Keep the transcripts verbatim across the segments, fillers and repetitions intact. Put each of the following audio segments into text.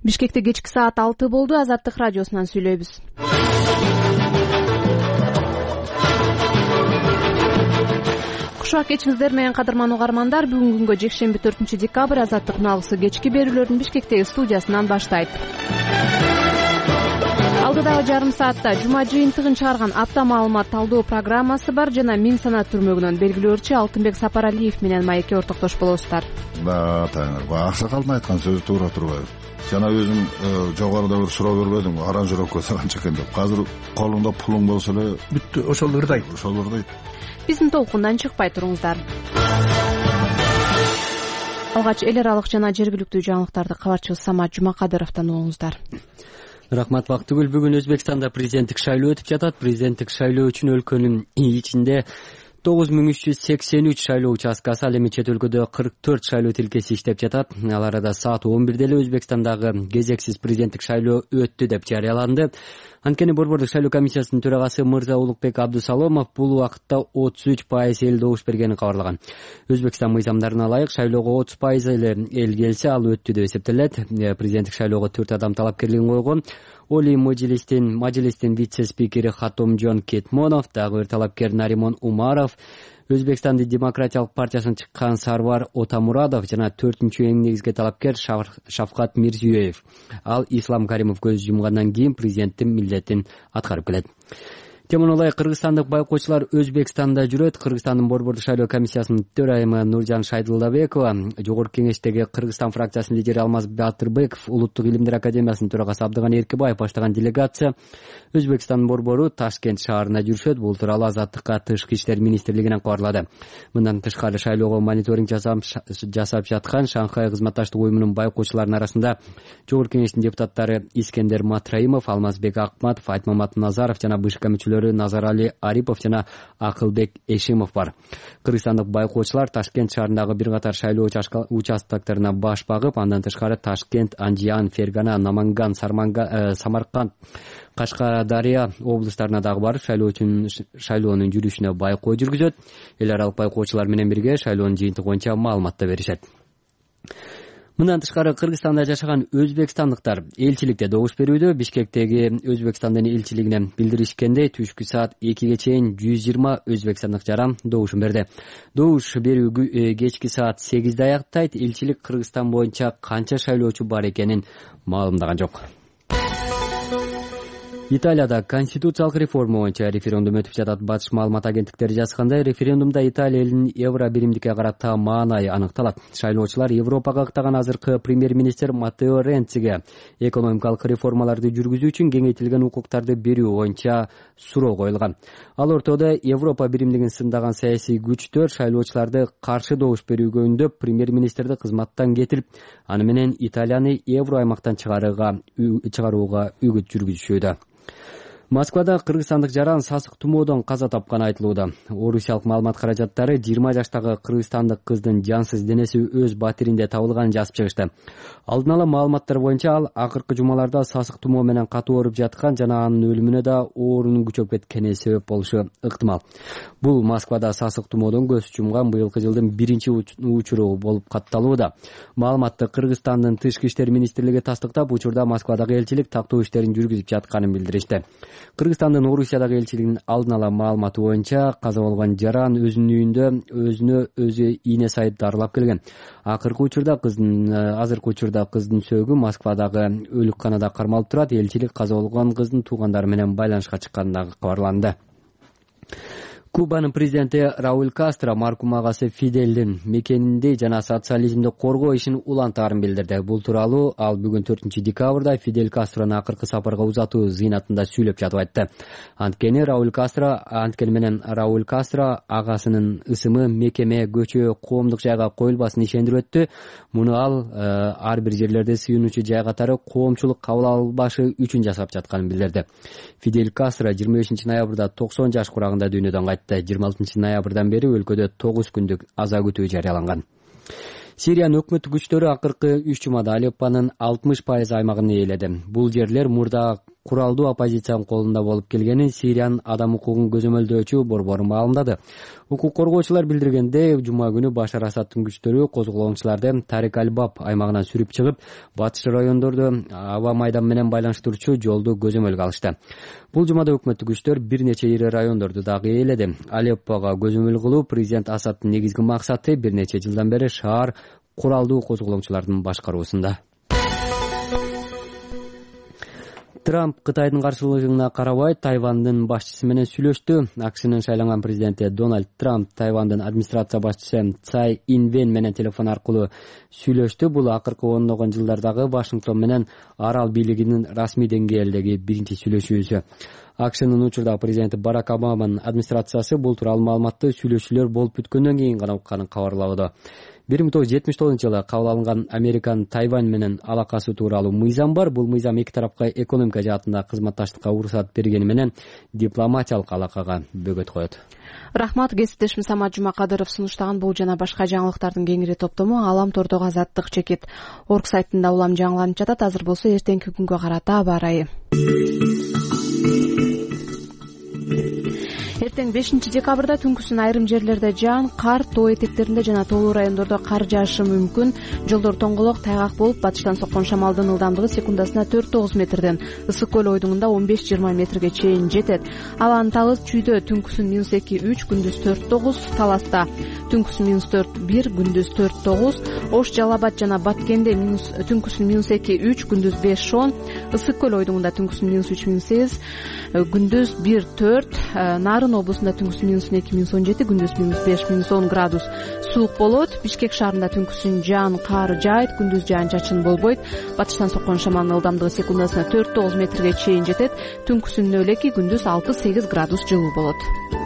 Бишкекте кечки саат алты болду. Азаттык радиосунан сүйлөйбүз. Кушак кечиңиздер менен кадырман угармандар. Бүгүнкү күнгө жекшемби төртүнчү декабрь Азаттык налгысы кечки берүүлөрдүн Бишкектеги студиясынан баштайт. Алдыдагы жарым саатта жума жыйынтыгын чыгарган апта маалымат талдоо программасы бар жана Миң санат түрмөгүнөн белгилөөчү Алтынбек Сапаралиев менен маекке ортоктош болосуздар. Да, таңыр. Аксакалдын айткан сөзү туура турбайбы? Жана өзүм жогоруда бир суроо бербедимби, аранжировка канча экен деп. Азыр колуңда пулуң болсо эле бүттү, ошол ырдайт. Ошол ырдайт. Биздин толкундан чыкпай туруңуздар. Алгач эл аралык жана жергиликтүү жаңылыктарды кабарчыбыз Самат Жумакадыровдон угуңуздар. Рахмат Бактыгүл. Бүгүн Өзбекстанда президенттик шайлоо өтүп жатат. Президенттик шайлоо үчүн өлкөнүн ичинде тогуз миң үч жүз сексен үч шайлоо участкасы, ал эми чет өлкөдө кырк төрт шайлоо тилкеси иштеп жатат. Ал арада саат он бирде эле Өзбекстандагы кезексиз президенттик шайлоо өттү деп жарыяланды. Анткени Борбордук шайлоо комиссиясынын төрагасы Мырза Улукбек Абдусаломов бул убакытта отуз үч пайыз эл добуш бергенин кабарлаган. Өзбекстан мыйзамдарына ылайык шайлоого отуз пайыз эле эл келсе, ал өттү деп эсептелет. Президенттик шайлоого төрт адам талапкерлигин койгон. Оли Мажилистин Мажилистин вице-спикери Хатомжон Кетмонов, дагы бир талапкер Наримон Умаров, Өзбекстандын демократиялык партиясынан чыккан Сарвар Отамурадов жана төртүнчү эң негизги талапкер Шавкат Мирзиёев. Ал Ислам Каримов көз жумгандан кийин президенттин милдетин аткарып келет. Темон ылайык кыргызстандык байкоочулар Өзбекстанда жүрөт. Кыргызстандын Борбордук шайлоо комиссиясынын төрайымы Нуржан Шайдылдабекова, Жогорку кеңештеги Кыргызстан фракциясынын лидери Алмаз Батырбеков, Улуттук илимдер академиясынын төрагасы Абдыган Эркебаев баштаган делегация Өзбекстандын борбору Ташкент шаарына жүрүшөт. Бул тууралуу Азаттыкка Тышкы иштер министрлигинен кабарлады. Мындан тышкары шайлоого мониторинг жасап жаткан Шанхай кызматташтык уюмунун байкоочуларынын арасында Жогорку кеңештин депутаттары Искендер Матраимов, Алмазбек Акматов, Айтмамат Назаров жана БШК мүчөлөрү Назарали Арипов жана Акылбек Эшимов бар. Кыргызстандык байкоочулар Ташкент шаарындагы бир катар шайлоо участоктарына баш багып, андан тышкары Ташкент, Анжиан, Фергана, Наманган, Самарканд, Кашкадария облустарына дагы барып шайлоонун жүрүшүнө байкоо жүргүзөт. Эл аралык байкоочулар менен бирге шайлоонун жыйынтыгы боюнча маалымат да беришет. Мындан тышкары Кыргызстанда жашаган өзбекстандыктар элчиликте добуш берүүдө. Бишкектеги Өзбекстандын элчилигине билдиришкендей, түшкү саат экиге чейин жүз жыйырма өзбекстандык жаран добушун берди. Добуш берүү кечки саат сегизде аяктайт. Элчилик Кыргызстан боюнча канча шайлоочу бар экенин маалымдаган жок. Италияда конституциялык реформа боюнча референдум өтүп жатат. Батыш маалымат агенттиктери жазгандай, референдумда Италия элинин евро биримдикке карата маанайы аныкталат. Шайлоочулар Европага ыктаган азыркы премьер-министр Маттео Ренциге экономикалык реформаларды жүргүзүү үчүн кеңейтилген укуктарды берүү боюнча суроо коюлган. Ал ортодо Европа биримдигин сындаган саясий күчтөр шайлоочуларды каршы добуш берүүгө үндөп, премьер-министрди кызматтан кетирип, аны менен Италияны евро аймактан чыгарууга үгүт жүргүзүшүүдө. Москвада кыргызстандык жаран сасык тумоодон каза тапканы айтылууда. Орусиялык маалымат каражаттары жыйырма жаштагы кыргызстандык кыздын жансыз денеси өз батиринде табылганын жазып чыгышты. Алдын ала маалыматтар боюнча ал акыркы жумаларда сасык тумоо менен катуу ооруп жаткан жана анын өлүмүнө да оорунун күчөп кеткени себеп болушу ыктымал. Бул Москвада сасык тумоодон көз жумган быйылкы жылдын биринчи учуру болуп катталууда. Маалыматты Кыргызстандын Тышкы иштер министрлиги тастыктап, учурда Москвадагы элчилик тактоо иштерин жүргүзүп жатканын билдиришти. Кыргызстандын Орусиядагы элчилигинин алдын ала маалыматы боюнча каза болгон жаран өзүнүн үйүндө өзүнө өзү ийне сайып дарылап келген. Акыркы учурда кыздын азыркы учурда кыздын сөөгү Москвадагы өлүкканада кармалып турат. Элчилик каза болгон кыздын туугандары менен байланышка чыкканы кабарланды. Кубанын президенти Рауль Кастро маркум агасы Фиделдин мекенинде жана социализмди коргоо ишин улантаарын билдирди. Бул тууралуу ал бүгүн төртүнчү декабрда Фидель Кастрону акыркы сапарга узатуу зыйнатында сүйлөп жатып айтты. Анткени Рауль Кастро анткени менен Рауль Кастро агасынын ысымы мекеме, көчө, коомдук жайга коюлбасын ишендирип өттү. Муну ал ар бир жерлерде сыйынуучу жай катары коомчулук кабыл албашы үчүн жасап жатканын билдирди. Фидель Кастро жыйырма бешинчи ноябрда токсон жаш курагында дүйнөдөн кайтты. жыйырма алтынчы ноябрдан бери өлкөдө тогуз күндүк аза күтүү жарыяланган. Сириянын өкмөттүк күчтөрү акыркы үч жумада Алеппонун алтымыш пайыз аймагын ээледи. Бул жерлер мурда куралдуу оппозициянын колунда болуп келгенин Сириянын адам укугун көзөмөлдөөчү борбору маалымдады. Укук коргоочулар билдиргенде, жума күнү Башар Асадтын күчтөрү козголоңчуларды Тарик аль-Баб аймагынан сүрүп чыгып, батыш райондорду аба майдан менен байланыштыруучу жолду көзөмөлгө алышты. Бул жумада өкмөттүк күчтөр бир нече ири райондорду дагы ээледи. Алеппого көзөмөл кылуу президент Асадтын негизги максаты бир нече жылдан бери шаар куралдуу козголоңчулардын башкаруусунда. Трамп Кытайдын каршылыгына карабай Тайвандын башчысы менен сүйлөштү. АКШнын шайланган президенти Дональд Трамп Тайвандын администрация башчысы Цай Инвен менен телефон аркылуу сүйлөштү. Бул акыркы ондогон жылдардагы Вашингтон менен арал бийлигинин расмий деңгээлдеги биринчи сүйлөшүүсү. АКШнын учурдагы президенти Барак Обаманын администрациясы бул тууралуу маалыматты сүйлөшүүлөр болуп бүткөндөн кийин гана укканын кабарлауда. бир миң тогуз жүз жетимиш тогузунчу жылы кабыл алынган Американын Тайвань менен алакасы тууралуу мыйзам бар. Бул мыйзам эки тарапка экономика жаатында кызматташтыкка уруксат бергени менен дипломатиялык алакага бөгөт коет. Рахмат, кесиптешим Самат Жумакадыров сунуштаган бул жана башка жаңылыктардын кеңири топтому Алам тордогу Азаттык чекит орг сайтында улам жаңыланып жатат. Азыр болсо эртеңки күнгө карата аба ырайы. Эртең бешинчи декабрда түнкүсүн айрым жерлерде жаан, кар, тоо этектеринде жана тоолуу райондордо кар жаашы мүмкүн. Жолдор тоңголок, тайгак болуп, батыштан соккон шамалдын ылдамдыгы секундасына төрт тогуз метрден, ысык көл ойдуңунда он беш жыйырма метрге чейин жетет. Алан талыс чүйдө түнкүсүн минус эки үч, күндүз төрт тогуз, Таласта түнкүсүн минус төрт бир, күндүз төрт тогуз, Ош, Жалал Абад жана Баткенде минус түнкүсүн минус эки үч, күндүз беш он, ысык көл ойдуңунда түнкүсүн минус үч минус сегиз, күндүз бир төрт, Нарын облусунда түнкүсүн минус эки минус он жети, күндүз минус беш минус он градус суук болот. Бишкек шаарында түнкүсүн жаан, кар жаайт, күндүз жаан чачын болбойт. Батыштан соккон шамалдын ылдамдыгы секундасына төрт тогуз метрге чейин жетет. Түнкүсүн нөл эки, күндүз алты сегиз градус жылуу болот.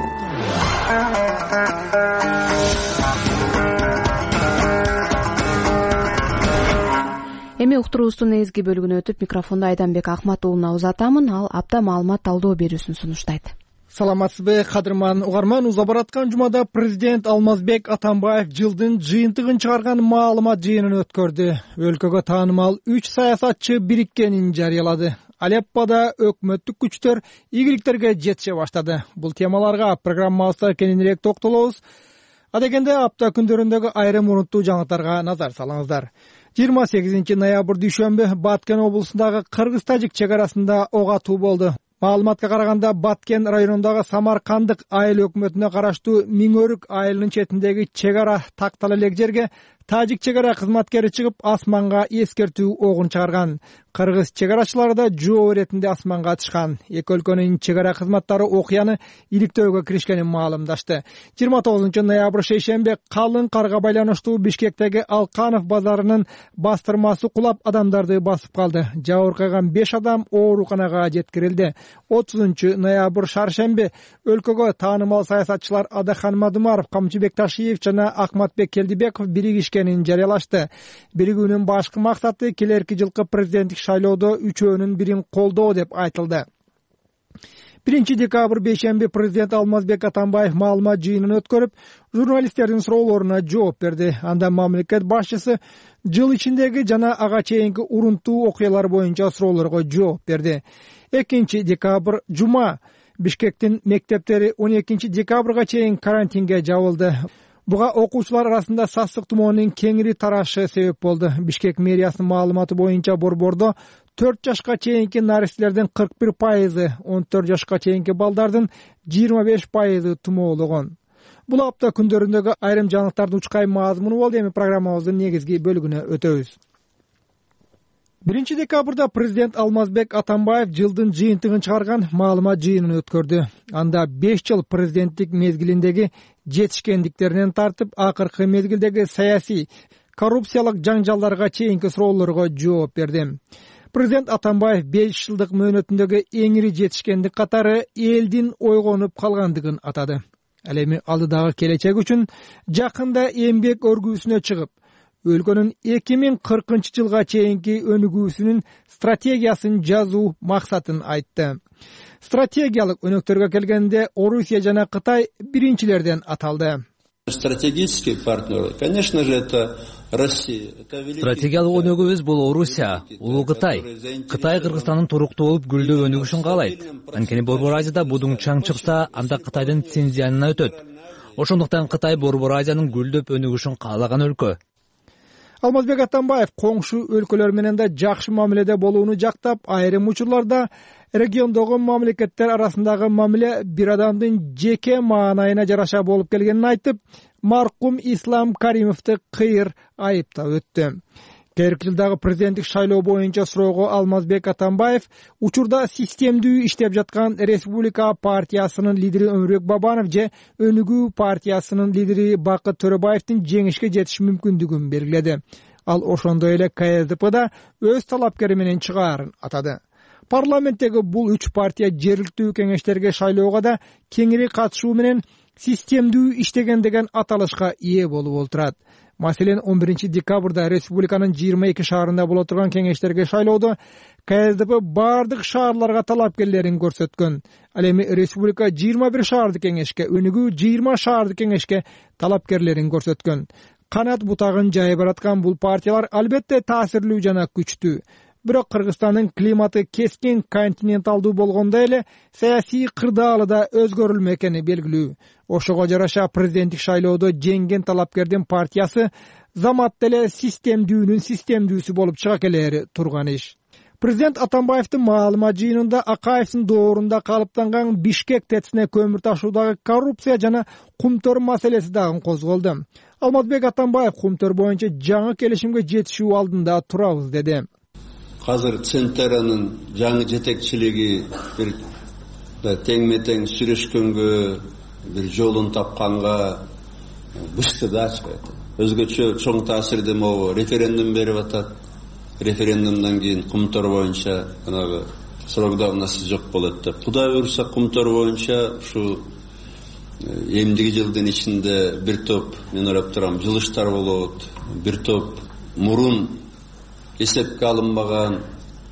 Эми уктуруубуздун негизги бөлүгүнө өтүп, микрофонду Айданбек Акматуулуна узатамын. Ал апта маалымат талдоо берүүсүн сунуштайт. Саламатсызбы, кадырман угарман. Уза бараткан жумада президент Алмазбек Атамбаев жылдын жыйынтыгын чыгарган маалымат жыйынын өткөрдү. Өлкөгө таанымал үч саясатчы бириккенин жарыялады. Алеппода өкмөттүк күчтөр ийгиликтерге жетише баштады. Бул темаларга программабызда кененирээк токтолобуз. Адегенде апта күндөрүндөгү айрым урунттуу жаңылыктарга назар салыңыздар. жыйырма сегизинчи ноябрь дүйшөмбү Баткен облусундагы кыргыз-тажик чек арасында ок атуу болду. Маалыматка караганда, Баткен районундагы Самаркандык айыл өкмөтүнө караштуу Миңөрүк айылынын четиндеги чек ара тактала элек жерге тажик чек ара кызматкери чыгып, асманга эскертүү огун чыгарган. Кыргыз чек арачылары да жооп иретинде асманга атышкан. Эки өлкөнүн чек ара кызматтары окуяны иликтөөгө киришкенин маалымдашты. жыйырма тогузунчу ноябрь шейшембе калың карга байланыштуу Бишкектеги Алканов базарынын бастырмасы кулап, адамдарды басып калды. Жабыркаган беш адам ооруканага жеткирилди. отузунчу ноябрь шаршембе өлкөгө таанымал саясатчылар Адахан Мадумаров, Камчыбек Ташиев жана Акматбек Келдибеков биригишкенин жарыялашты. Биригүүнүн башкы максаты келерки жылкы президенттик шайлоодо үчөөнүн бирин колдоо деп айтылды. биринчи декабрь бейшемби президент Алмазбек Атамбаев маалымат жыйынын өткөрүп, журналисттердин суроолоруна жооп берди. Анда мамлекет башчысы жыл ичиндеги жана ага чейинки урунттуу окуялар боюнча суроолорго жооп берди. экинчи декабрь жума Бишкектин мектептери он экинчи декабрга чейин карантинге жабылды. Буга окуучулар арасында сасык тумоонун кеңири тарашы себеп болду. Бишкек мэриясынын маалыматы боюнча борбордо төрт жашка чейинки наристелердин кырк бир пайызы, он төрт жашка чейинки балдардын жыйырма беш пайызы тумоологон. Бул апта күндөрүндөгү айрым жаңылыктардын учкай мазмуну болду. Эми программабыздын негизги бөлүгүнө өтөбүз. биринчи декабрда президент Алмазбек Атамбаев жылдын жыйынтыгын чыгарган маалымат жыйынын өткөрдү. Анда беш жыл президенттик мезгилиндеги жетишкендиктеринен тартып, акыркы мезгилдеги саясий, коррупциялык жаңжалдарга чейинки суроолорго жооп берди. Президент Атамбаев беш жылдык мөөнөтүндөгү эң ири жетишкендик катары элдин ойгонуп калгандыгын атады. Ал эми алдыдагы келечек үчүн жакында эмгек өргүүсүнө чыгып, өлкөнүн эки миң кыркынчы жылга чейинки өнүгүүсүнүн стратегиясын жазуу максатын айтты. Стратегиялык өнөктөргө келгенде Орусия жана Кытай биринчилерден аталды. Стратегические партнеры, конечно же, это Россия. Стратегиялык өнөгүбүз бул Орусия, улуу Кытай. Кытай Кыргызстандын туруктуу болуп гүлдөө өнүгүшүн каалайт. Анткени Борбор Азияда будуң чаң чыкса, анда Кытайдын лицензиянына өтөт. Ошондуктан Кытай Борбор Азиянын гүлдөп өнүгүшүн каалаган өлкө. Алмазбек Атамбаев коңшу өлкөлөр менен да жакшы мамиледе болууну жактап, айрым учурларда региондогу мамлекеттер арасындагы мамиле бир адамдын жеке маанайына жараша болуп келгенин айтып, маркум Ислам Каримовду кыйыр айыптап өттү. Келерки жылдагы президенттик шайлоо боюнча суроого Алмазбек Атамбаев учурда системдүү иштеп жаткан Республика партиясынын лидери Өмүрбек Бабанов же Өнүгүү партиясынын лидери Бакыт Төрөбаевдин жеңишке жетиш мүмкүндүгүн белгиледи. Ал ошондой эле Ка Эс Д Пда өз талапкери менен чыгаарын атады. Парламенттеги бул үч партия жергиликтүү кеңештерге шайлоого да кеңири катышуу менен системдүү иштеген деген аталышка ээ болуп отурат. Маселен, он биринчи декабрда республиканын жыйырма эки шаарында боло турган кеңештерге шайлоодо Ка Эс Д П бардык шаарларга талапкерлерин көрсөткөн. Ал эми республика жыйырма бир шаардык кеңешке, Өнүгүү жыйырма шаардык кеңешке талапкерлерин көрсөткөн. Канат бутагын жайып бараткан бул партиялар албетте таасирлүү жана күчтүү. Бирок Кыргызстандын климаты кескин континенталдуу болгондой эле саясий кырдаалы да өзгөрүлмө экени белгилүү. Ошого жараша президенттик шайлоодо жеңген талапкердин партиясы замат деле системдүүнүн системдүүсү болуп чыга келери турган иш. Президент Атамбаевдин маалымат жыйынында Акаевдин доорунда калыптанган Бишкек ТЭЦине көмүр ташуудагы коррупция жана кумтөр маселеси дагы козголду. Алмазбек Атамбаев кумтөр боюнча жаңы келишимге жетишүү алдында турабыз деди. Азыр Центеранын жаңы жетекчилиги бир теңме-тең сүйлөшкөнгө, бир жолун тапканга бышты да ачпайт. Өзгөчө чоң таасирде могу референдум берип атат. Референдумдан кийин кумтор боюнча анагы срок давности жок болот деп. Кудай буйруса кумтор боюнча ушу эмдиги жылдын ичинде бир топ, мен ойлоп турам, жылыштар болот. Бир топ мурун эсепке алынбаган,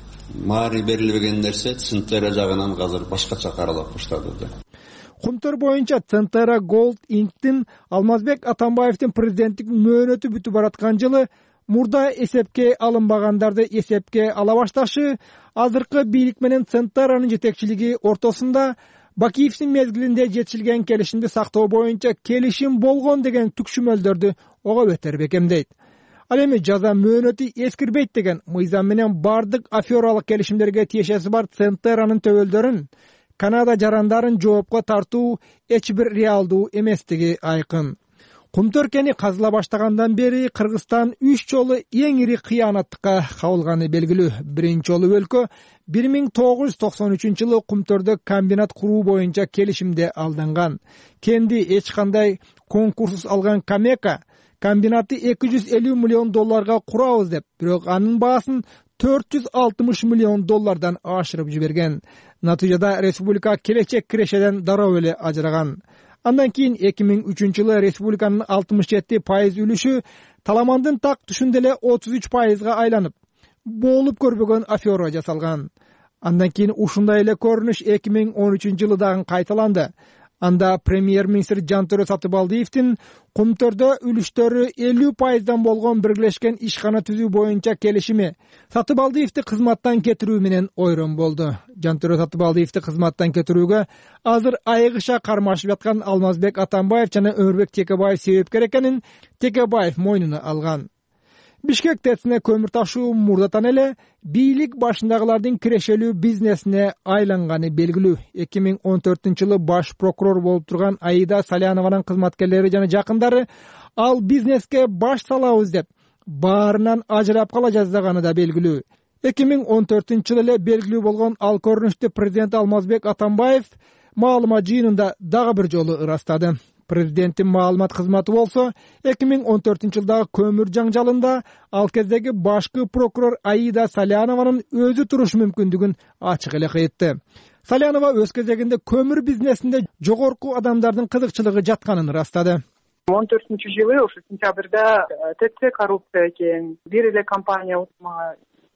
мари берилбеген нерсе Центера жагынан азыр башкача каралып баштады да. Кумтөр боюнча Центера Gold Inc-тин Алмазбек Атамбаевдин президенттик мөөнөтү бүтүп бараткан жылы мурда эсепке алынбагандарды эсепке ала башташы, азыркы бийлик менен Центеранын жетекчилиги ортосунда Бакиевдин мезгилинде жетишилген келишимди сактоо боюнча келишим болгон деген түкшүмөлдөрдү ого бетер бекемдейт. Ал эми жаза мөөнөтү эскирбейт деген мыйзам менен бардык афералык келишимдерге тиешеси бар Центеранын төбөлдөрүн, Канада жарандарын жоопко тартуу эч бир реалдуу эместиги айкын. Кумтөр кени казыла баштагандан бери Кыргызстан үч жолу эң ири кыянаттыкка кабылганы белгилүү. Биринчи жолу өлкө бир миң тогуз жүз токсон үчүнчү жылы кумтөрдө комбинат куруу боюнча келишимде алданган. Кенди эч кандай конкурсус алган Камека комбинатты эки жүз элүү миллион долларга курабыз деп, бирок анын баасын төрт жүз алтымыш миллион доллардан ашырып жиберген. Натыйжада республика келечек кирешеден дароо эле ажыраган. Андан кийин эки миң үчүнчү жылы республиканын алтымыш жети пайыз үлүшү Таламандын так түшүндө эле отуз үч пайызга айланып, болуп көрбөгөн афера жасалган. Андан кийин ушундай эле көрүнүш эки миң он үчүнчү жылы дагы кайталанды. Анда премьер-министр Жантөрө Сатыбалдиевдин кумтөрдө үлүштөрү элүү пайыздан болгон биргелешкен ишкана түзүү боюнча келишими Сатыбалдиевди кызматтан кетирүү менен ойрон болду. Жантөрө Сатыбалдиевди кызматтан кетирүүгө азыр айыгыша кармашып жаткан Алмазбек Атамбаев жана Өмүрбек Текебаев себепкер экенин Текебаев мойнуна алган. Бишкек ТЭЦине көмүр ташуу мурдатан эле бийлик башындагылардын кирешелүү бизнесине айланганы белгилүү. эки миң он төртүнчү жылы баш прокурор болуп турган Аида Салянованын кызматкерлери жана жакындары ал бизнеске баш салабыз деп баарынан ажырап кала жаздаганы да белгилүү. эки миң он төртүнчү жылы эле белгилүү болгон ал көрүнүштү президент Алмазбек Атамбаев маалымат жыйынында дагы бир жолу ырастады. Президенттин маалымат кызматы болсо эки миң он төртүнчү жылдагы көмүр жаңжалында ал кездеги башкы прокурор Аида Салянованын өзү туруш мүмкүндүгүн ачык эле айтты. Салянова өз кезегинде көмүр бизнесинде жогорку адамдардын кызыкчылыгы жатканын ырастады. он төртүнчү жылы ушу сентябрда ТЭЦ коррупция экен, бир эле компания утмага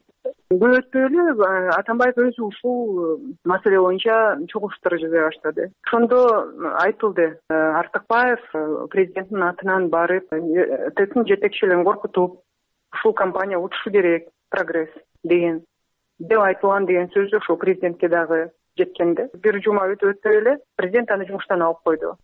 Көп өтпөй эле Атамбаев өзү ушул маселе боюнча чогулуштар жасай баштады. Ошондо айтылды, Артыкбаев президенттин атынан барып, ТЭЦтин жетекчилерин коркутуп, ушул компания утушу керек, прогресс деген деп айтылган деген сөз ошол президентке дагы жеткенде. Бир жума өтүп өтпөй эле президент аны жумуштан алып койду.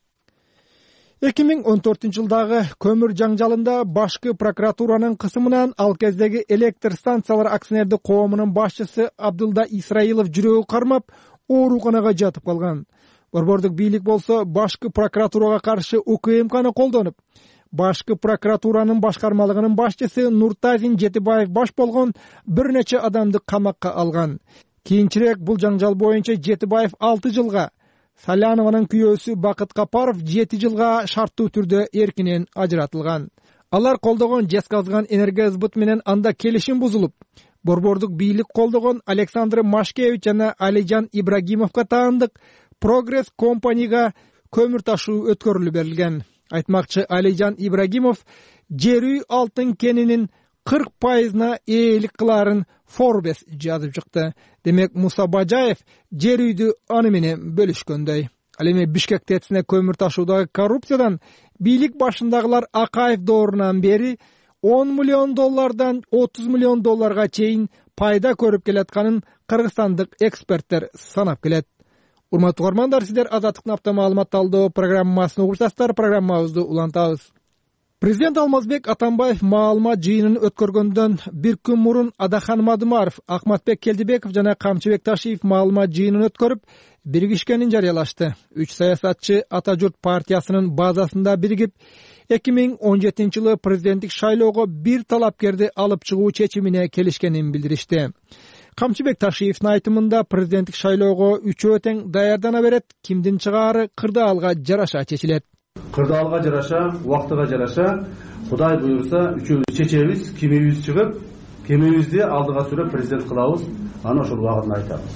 эки миң он төртүнчү жылдагы көмүр жаңжалында башкы прокуратуранын кысымынан ал кездеги электр станциялар акционердик коомунун башчысы Абдылда Исраилов жүрөгү кармап, ооруканага жатып калган. Борбордук бийлик болсо башкы прокуратурага каршы УКМКны колдонуп, башкы прокуратуранын башкармалыгынын башчысы Нуртазин Жетибаев баш болгон бир нече адамды камакка алган. Кийинчерээк бул жаңжал боюнча Жетибаев алты жылга, Салянованын күйөөсү Бакыт Капаров жети жылга шарттуу түрдө эркинен ажыратылган. Алар колдогон Жезказган энергосбыт менен анда келишим бузулуп, борбордук бийлик колдогон Александр Машкевич жана Алижан Ибрагимовго таандык Прогресс компанияга көмүр ташуу өткөрүлүп берилген. Айтмакчы Алижан Ибрагимов жер үй алтын кенинин кырк пайызына ээлик кыларын Forbes жазып чыкты. Демек Муса Бажаев жер үйдү аны менен бөлүшкөндөй. Ал эми Бишкек ТЭЦине көмүр ташуудагы коррупциядан бийлик башындагылар Акаев доорунан бери он миллион доллардан отуз миллион долларга чейин пайда көрүп келатканын кыргызстандык эксперттер санап келет. Урматтуу угармандар, сиздер Азаттыктын апта маалымат талдоо программасын угуп жатасыздар. Программабызды улантабыз. Президент Алмазбек Атамбаев маалымат жыйынын өткөргөндөн бир күн мурун Адахан Мадымаров, Акматбек Келдибеков жана Камчыбек Ташиев маалымат жыйынын өткөрүп, биригишкенин жарыялашты. Үч саясатчы Ата журт партиясынын базасында биригип, эки миң он жетинчи жылы президенттик шайлоого бир талапкерди алып чыгуу чечимине келишкенин билдиришти. Камчыбек Ташиевдин айтымында президенттик шайлоого үчөө тең даярдана берет, кимдин чыгаары кырдаалга жараша чечилет. Кырдаалга жараша, убактыга жараша, Кудай буйрса үчөөбүз чечебиз, кимибиз чыгып, кимибизди алдыга сүрөп президент кылабыз, аны ошол убагында айтабыз.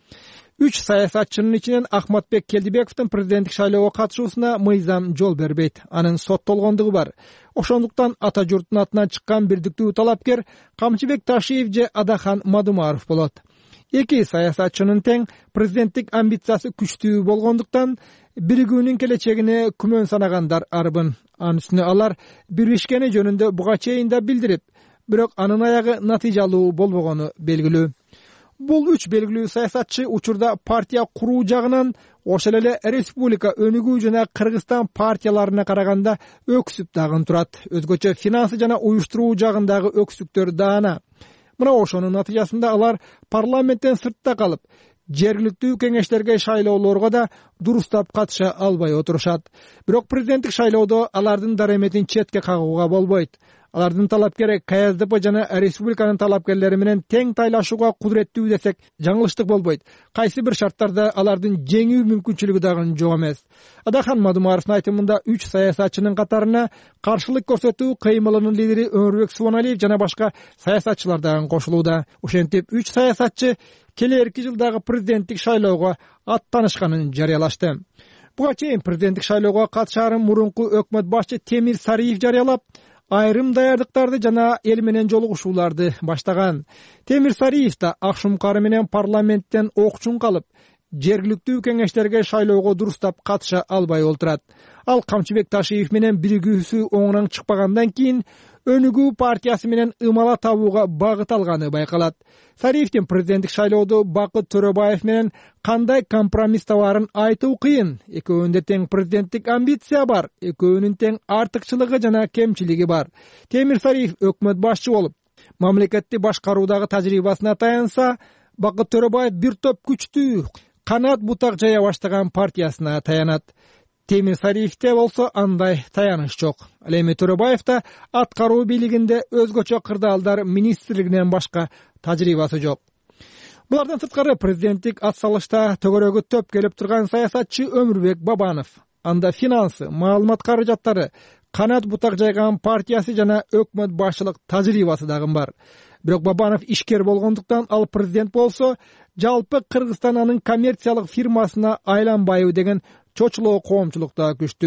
Үч саясатчынын ичинен Акматбек Келдибековдун президенттик шайлоого катышуусуна мыйзам жол бербейт. Анын соттолгондугу бар. Ошондуктан Ата журттун атынан чыккан бирдиктүү талапкер Камчыбек Ташиев же Адахан Мадымаров болот. Эки саясатчынын тең президенттик амбициясы күчтүү болгондуктан биригүүнүн келечегине күмөн санагандар арбын. Анын үстүнө алар биришкени жөнүндө буга чейин да билдирип, бирок анын аягы натыйжалуу болбогону белгилүү. Бул үч белгилүү саясатчы учурда партия куруу жагынан ошол эле республика өнүгүү жана Кыргызстан партияларына караганда өксүп дагы турат. Өзгөчө финансы жана уюштуруу жагындагы өксүктөр даана. Мына ошонун натыйжасында алар парламенттен сыртта калып, жергиликтүү кеңештерге шайлоолорго да дурустап катыша албай отурушат. Бирок президенттик шайлоодо алардын дареметин четке кагууга болбойт. Алардын талапкери КСДП жана республиканын талапкерлери менен тең тайлашууга кудуреттүү десек жаңылыштык болбойт. Кайсы бир шарттарда алардын жеңүү мүмкүнчүлүгү дагы жок эмес. Адахан Мадымаровдун айтымында үч саясатчынын катарына каршылык көрсөтүү кыймылынын лидери Өмүрбек Субаналиев жана башка саясатчылар дагы кошулууда. Ошентип үч саясатчы келерки жылдагы президенттик шайлоого аттанышканын жарыялашты. Буга чейин президенттик шайлоого катышаарын мурунку өкмөт башчы Темир Сариев жарыялап, айрым даярдыктарды жана эл менен жолугушууларды баштаган. Темир Сариев да Акшумкары менен парламенттен окчун калып, жергиликтүү кеңештерге шайлоого дурустап катыша албай олтурат. Ал Камчыбек Ташиев менен биригүүсү оңунан чыкпагандан кийин Өнүгүү партиясы менен ымала табууга багыт алганы байкалат. Сариевдин президенттик шайлоодо Бакыт Төрөбаев менен кандай компромисс табаарын айтуу кыйын. Экөөнүндө тең президенттик амбиция бар, экөөнүн тең артыкчылыгы жана кемчилиги бар. Темир Сариев өкмөт башчы болуп, мамлекетти башкаруудагы тажрыйбасына таянса, Бакыт Төрөбаев бир топ күчтүү, канат бутак жая баштаган партиясына таянат. Темир Сариевде болсо андай таяныш жок. Ал эми Төрөбаев да аткаруу бийлигинде өзгөчө кырдаалдар министрлигинен башка тажрыйбасы жок. Булардан сырткары президенттик ат салышта төгөрөгө төп келип турган саясатчы Өмүрбек Бабанов. Анда финансы, маалымат каражаттары, канат бутак жайган партиясы жана өкмөт башчылык тажрыйбасы дагы бар. Бирок Бабанов ишкер болгондуктан ал президент болсо, жалпы Кыргызстан анын коммерциялык фирмасына айланбайбы деген чочулоо коомчулукта күчтүү.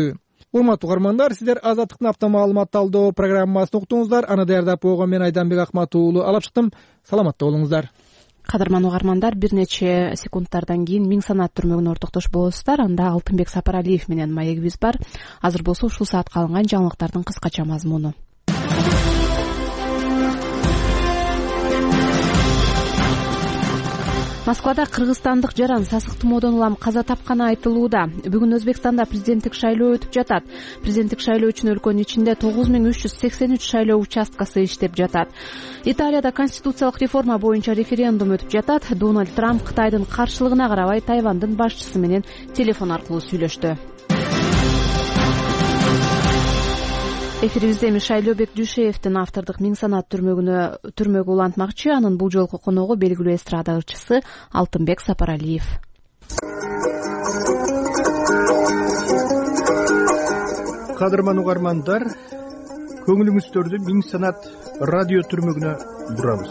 урматтуу угармандар, сиздер Азаттыктын апта маалымат талдоо программасын уктуңуздар. Аны даярдап койгон мен Айданбек Акматов уулу алып чыктым. Саламатта болуңуздар. Кадырман угармандар, бир нече секундтардан кийин Миң санаат түрмөгүнө ортоктош болосуздар. Анда Алтынбек Сапаралиев менен маегибиз бар. Азыр болсо ушул саатка алынган жаңылыктардын кыскача мазмуну. Москвада кыргызстандык жаран сасык тумоодон улам каза тапканы айтылууда. Бүгүн Өзбекстанда президенттик шайлоо өтүп жатат. Президенттик шайлоо үчүн өлкөнүн ичинде тогуз миң үч жүз сексен үч шайлоо участкасы иштеп жатат. Италияда конституциялык реформа боюнча референдум өтүп жатат. Дональд Трамп Кытайдын каршылыгына карабай Тайвандын башчысы менен телефон аркылуу сүйлөштү. Эфирибизде эми Шайлообек Дүйшеевдин автордук Миң санаат түрмөгүнө түрмөгү улантмакчы. Анын бул жолку коногу белгилүү эстрада ырчысы Алтынбек Сапаралиев. Кадырман угармандар, көңүлүңүздөрдү Миң санаат радио түрмөгүнө бурабыз.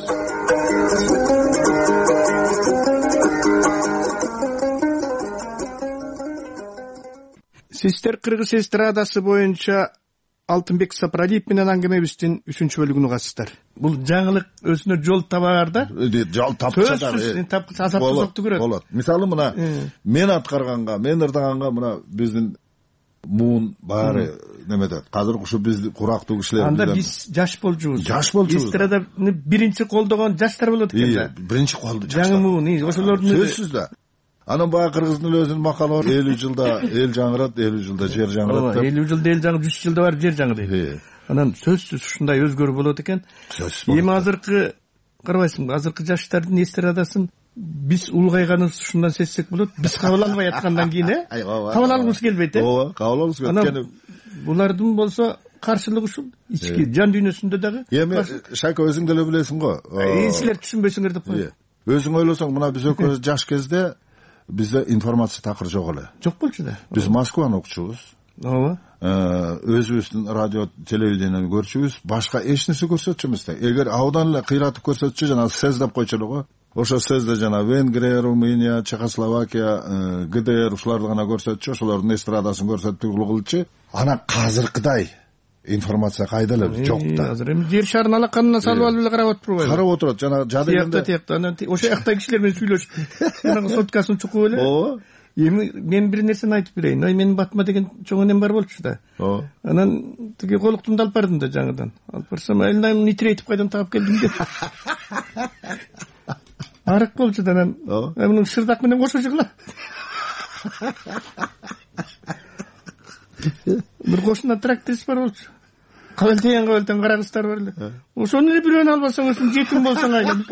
Сиздер кыргыз эстрадасы боюнча Алтынбек Сапаралиев менен аңгемебиздин үчүнчү бөлүгүнө катышты. Бул жаңылык өзүнө жол табаар да. Жол тапча да. Азаттык көрөт. Болот. Мисалы мына мен аткарганга, мен ырдаганга мына биздин муун баары немеде. Азыр ушу биз курактуу кишилер. Анда биз жаш болчубуз. Жаш болчубуз. Эстраданы биринчи колдогон жаштар болот экен да. Биринчи колдо жаштар. Жаңы муун, ошолордун сөзсүз да. Анан баягы кыргыздын өзүнүн макалы бар. элүү жылда эл жаңырат, элүү жылда жер жаңырат деп. элүү жылда эл жаңып, жүз жылда барып жер жаңы дейт. Анан сөзсүз ушундай өзгөрүү болот экен. Эми азыркы карабайсыңбы, азыркы жаштардын эстрадасын биз улгайганыбыз ушундан сезсек болот. Биз кабыл албай аткандан кийин, э? Кабыл алгыбыз келбейт, э? Ооба, кабыл алгыбыз келбейт. Анан булардын болсо каршылыгы ушул ички жан дүйнөсүндө дагы. Эми Шайка өзүң деле билесиң го. Силер түшүнбөйсүңөр деп кой. Өзүң ойлосоң, мына биз экөөбүз жаш кезде бизде информация такыр жок эле. Жок болчу да. Биз Москваны окучубуз. Ооба. Өзүбүздүн радио, телевидениени көрчүбүз, башка эч нерсе көрсөтчү эмес да. Эгер абдан эле кыйратып көрсөтчү, жана сез деп койчу эле го. Ошо сезде жана Венгрия, Румыния, Чехословакия, ГДР ушуларды гана көрсөтчү, ошолордун эстрадасын көрсөтүп кылчу. Анан казыркыдай информация кайда эле жок да. Азыр эми жер шарын алаканына салып алып эле карап отурбайбы? Карап отурат, жана жадыгында. Тиякта, анан ошо жакта кишилер менен сүйлөшүп, жанагы соткасын чукуп эле. Ооба. Эми мен бир нерсени айтып берейин. Ой, менин батыма деген чоң энем бар болчу да. Ооба. Анан тиги колуктумду алып бардым да жаңыдан. Алып барсам, айылдан нитрейтип кайдан таап келдим деп. Арык болчу да анан. Мунун шырдак менен кошо жыгыла. Бир кошуна тракторист бар болчу. Кабылтен кабылтен кара кыздар бар эле. Ошону эле бирөөнү албасаң, ошо жетим болсоң айланып.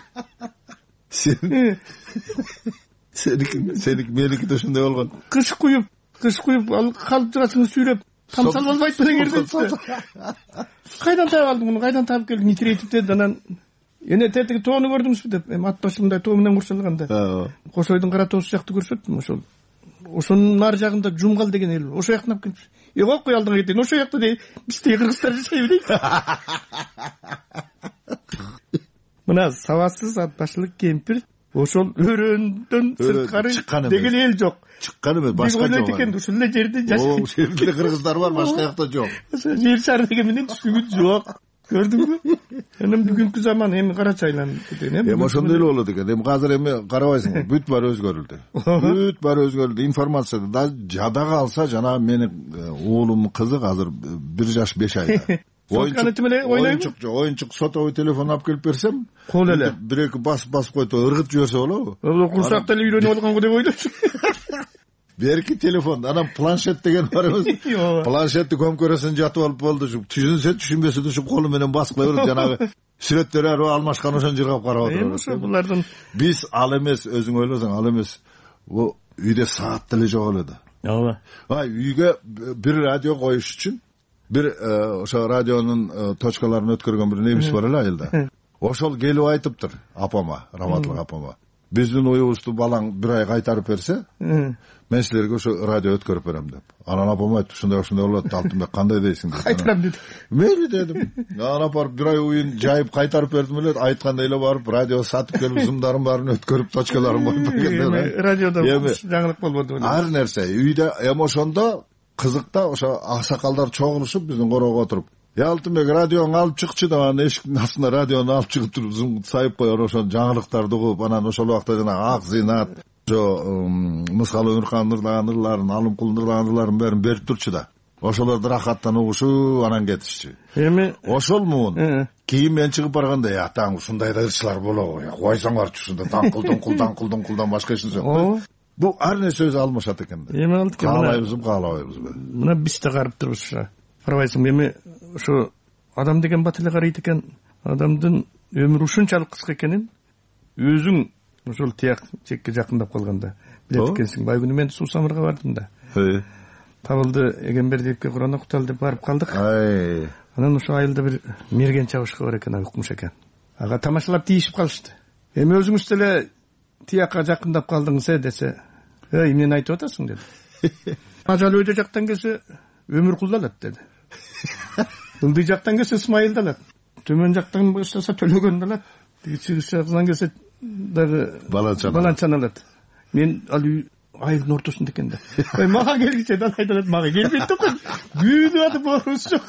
Сен Сеники, сеники меники да ошондой болгон. Кыш куюп, кыш куюп, ал калып жатасың сүйрөп, тамсал болбойт менен кердеп. Кайдан таап алдың муну? Кайдан таап келдиң? Нитрейтип деди. Анан эне тетиги тоону көрдүңүзбү деп, эми ат башымдай тоо менен курчалганда. Кошойдун кара тоосу сыяктуу көрсөттүм ошол. Ошонун нар жагында Жумгал деген эл бар. Ошо жактан алып келип. Э, кой алдыңа кетейин. Ошо жакта дей, бизде кыргыздар жашайбы дейт. Мына сабатсыз ат башылык кемпир ошол өрөөндөн сырткары деген эл жок. Чыккан эмес, башка жок. Экен ушул эле жерде жашайт. Ошол жерде кыргыздар бар, башка жакта жок. Ошо жер шары деген менен түшүнүк жок. Көрдүңбү? Анан бүгүнкү заман эми карачы айланып кеткен эми. Эми ошондой эле болот экен. Эми азыр эми карабайсың, бүт баары өзгөрүлдү. Бүт баары өзгөрүлдү. Информация да жада калса, жана менин уулумдун кызы азыр бир жаш беш айда. Оюнчук, оюнчук сотовый телефон алып келип берсем, кол эле бир эки бас басып който, ыргытып жиберсе болобу? Курсакта эле үйрөнүп алганго деп ойлочу. Берки телефон, анан планшет деген бар эмес. Планшетти көмкөрөсүн жатып алып болду. Түшүнсө түшүнбөсө ушул колу менен басып кое берет, жанагы сүрөттөр ары алмашкан ошон жыргап карап отурат. Ошо булардын биз ал эмес, өзүң ойлосоң, ал эмес. Бу үйдө саат деле жок эле да. Ооба. Ай, үйгө бир радио коюш үчүн бир ошо радионун точкаларын өткөргөн бир немис бар эле айылда. Ошол келип айтыптыр апама, Раматлык апама. Биздин уюбузду балаң бир ай кайтарып берсе, мен силерге ошо радио өткөрүп берем деп. Анан апам айтты, ушундай ушундай болот, Алтынбек кандай дейсиң деп. Кайтарам деди. Мейли дедим. Анан апарып бир ай уюн жайып кайтарып бердим эле, айткандай эле барып радио сатып келип зымдарын баарын өткөрүп точкаларын коюп бергендер. Радиодо жаңылык болбоду. Ар нерсе үйдө эми ошондо кызык да ошо аксакалдар чогулушуп биздин корого отуруп я Алтынбек радиону алып чыкчы деп анан эшиктин астына радиону алып чыгып туруп зым сайып коюп ошо жаңылыктарды угуп анан ошол убакта жанагы ак зыйнат ошо Мыскалы Өмүркан ырлаган ырларын Алымкулдун ырлаган ырларын баарын берип турчу да ошолорду рахаттан угушуп анан кетишчү. Эми ошол муун кийин мен чыгып барганда атаң ушундай да ырчылар болобу койсоңорчу ушунда даңкыл даңкыл даңкыл даңкылдан башка эч нерсе жок. Бул ар нерсе өзү алмашат экен да. Эми алты каалайбызбы каалабайбызбы мына биз да карап турбуз ушу карабайсыңбы эми ошо адам деген бат эле карайт экен адамдын өмүрү ушунчалык кыска экенин өзүң ошол тияк чекке жакындап калганда билет экенсиң. Байгүнү мен Суу Самырга бардым да Табылды Эгембердиевке Куран окуталы деп барып калдык. Анан ошо айылда бир мерген чабышкы бар экен, укмуш экен. Ага тамашалап тийишип калышты. Эми өзүңүз деле тиякка жакындап калдыңыз э десе, "Эй, эмнени айтып атасың?" деди. Ажал өйдө жактан келсе өмүр кулдалат деди. Ылдый жактан келсе Исмайыл далат. Төмөн жактан баштаса Төлөгөн далат. Чыгыш жактан келсе дагы Баланчан алат. Мен ал айылдын ортосунда экен да. Ой, мага келгиче да айдалат, мага келбейт да. Бүйүнүп атып борус жок.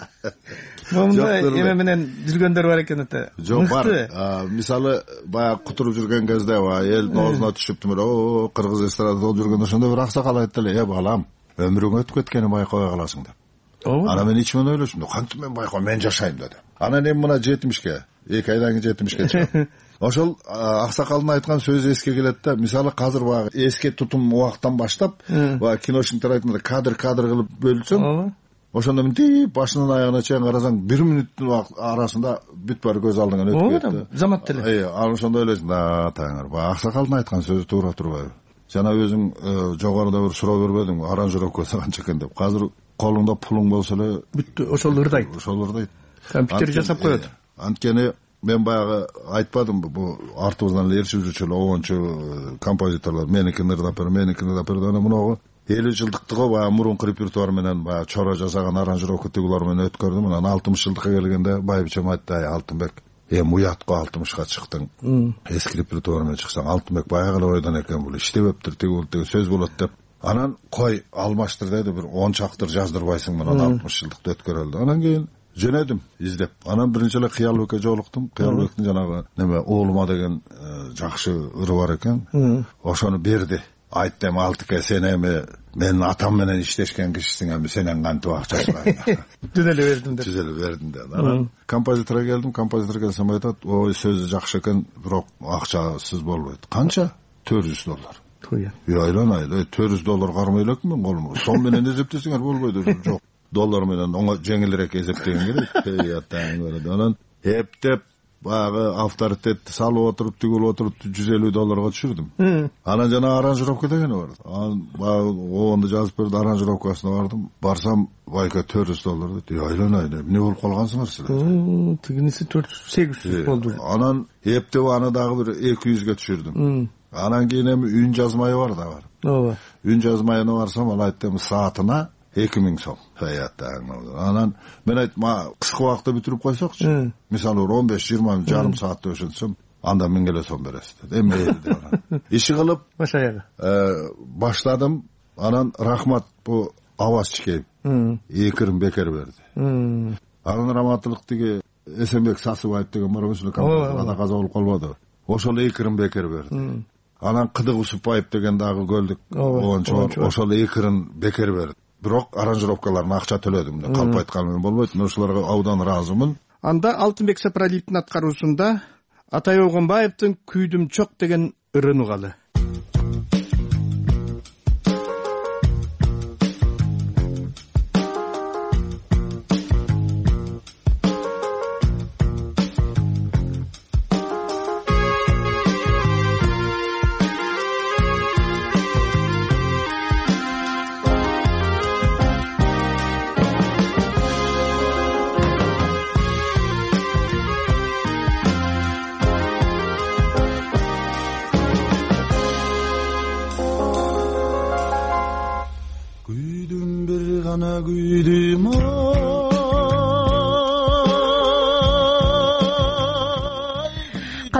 Момунда эме менен жүргөндөр бар экен ата. Жок бар. Мисалы баягы кутуруп жүргөн кезде элдин оозуна түшүптүмөр. О, кыргыз эстрадада жүргөндө ошондо бир аксакал айтты эле, "Э балам, өмүрүң өтүп кеткенин байкабай каласың" деп. Анан мен ичимен ойлошум, кантип мен байкап, мен жашайм деди. Анан эми мына жетимишке, эки айдан кийин жетимишке чыгам. Ошол аксакалдын айткан сөзү эске келет да. Мисалы азыр баягы эске тутум убактан баштап, баягы киношниктер айткандай кадр кадр кылып бөлсөң, ошондо мынтип башынан аягына чейин карасаң, бир мүнөттүн арасында бүт баары көз алдыңан өтүп кетти. Замат деле. Э, анан ошондо ойлойсуң, да, таңыр, баягы аксакалдын айткан сөзү туура турбайбы? Жана өзүң жогоруда бир суроо бербедиңби, аранжировкасы канча экен деп. Азыр колуңда пулуң болсо эле бүт ошол ырдайт. Ошол ырдайт. Компьютер жасап коет. Анткени мен баягы айтпадымбы, бул артыбыздан эле эршип жүрчү эле обончу композиторлор меникин ырдап бер, меникин ырдап бер. Анан мунагы элүү жылдыктыгы баягы мурунку репертуар менен баягы чора жасаган аранжировка тигулар менен өткөрдүм. Анан алтымыш жылдыкка келгенде байбичем айтты, "Ай, Алтынбек, эми уятко алтымышка чыктың. Эски репертуар менен чыксаң, Алтынбек баягы эле ойдон экен, бул иштебептир, тигул деген сөз болот" деп. Анан кой алмаштыр деди, бир он чактыр жаздырбайсың менен алтымыш жылдыкты өткөрөлдү. Анан кийин жөнөдүм издеп. Анан биринчи эле Кыялбекке жолуктум. Кыялбектин жанагы неме Оолума деген жакшы ыры бар экен. Ошону берди. Айтты, эми Алтыке, сен эми менин атам менен иштешкен кишисиң, эми сенен кантип акча чыгайын. Түз эле бердим деп. Түз эле бердим деп. Анан композиторго келдим, композитор келсем айтат, "Ой, сөзү жакшы экен, бирок акчасыз болбойт." Канча? төрт жүз доллар. Яйланайлы, төрт жүз доллар кармай элекмин мен колумга. Сом менен эзептесеңер болбойт, жок. Доллар менен оңо жеңилирээк эзептеген керек. Эй, атаң көрөт. Анан эптеп баягы авторитетти салып отуруп, тигип отуруп жүз элүү долларга түшүрдүм. Анан жана аранжировка дегени бар. Анан баягы обонду жазып берди, аранжировкасына бардым. Барсам, байка төрт жүз доллар деди. Яйланайлы, эмне болуп калгансыңар силер? Тигиниси төрт жүз, сегиз жүз болду. Анан эптеп аны дагы бир эки жүзгө түшүрдүм. Анан кийин эми үн жазмайы бар да бар. Ооба. Үн жазмайына барсам, ал айтты, саатына эки миң сом. Хаятаң. Анан мен айттым, кыска убакытта бүтүрүп койсокчу. Мисалы он беш жыйырма жарым саатта өшөнсөм, анда миң эле сом бересиз деди. Эми деди. Иши кылып баш аягы. Э, баштадым. Анан рахмат бу Аваз Чикеев. Экирин бекер берди. Анан раматтылык тиги Эсенбек Сасыбаев деген бар, ошол композитор каза болуп калбады. Ошол экирин бекер берди. Анан Кыдык Усупбаев деген дагы көлдүк оончу, ошол экирин бекер берди. Бирок аранжировкаларына акча төлөдүм. Калп айтканым болбойт, мен ошолорго абдан ыраазымын. Анда Алтынбек Сапаралиевдин аткаруусунда Атай Огонбаевдин Күйдүм чок деген ырын угалы.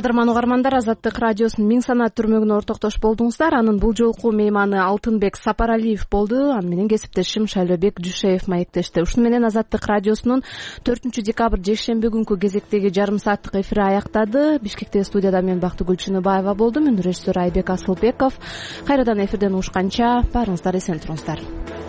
кадырман угармандар, Азаттык радиосунун миң санат түрмөгүнө ортоктош болдуңуздар. Анын бул жолку мейманы Алтынбек Сапаралиев болду. Аны менен кесиптешим Шайлообек Жушеев маектешти. Ушуну менен Азаттык радиосунун төртүнчү декабрь жекшемби күнкү кезектеги жарым сааттык эфири аяктады. Бишкектеги студияда мен Бактыгүл Чыныбаева болдум. Мен режиссер Айбек Асылбеков. Кайрадан эфирден угушканча баарыңыздар эсен туруңуздар.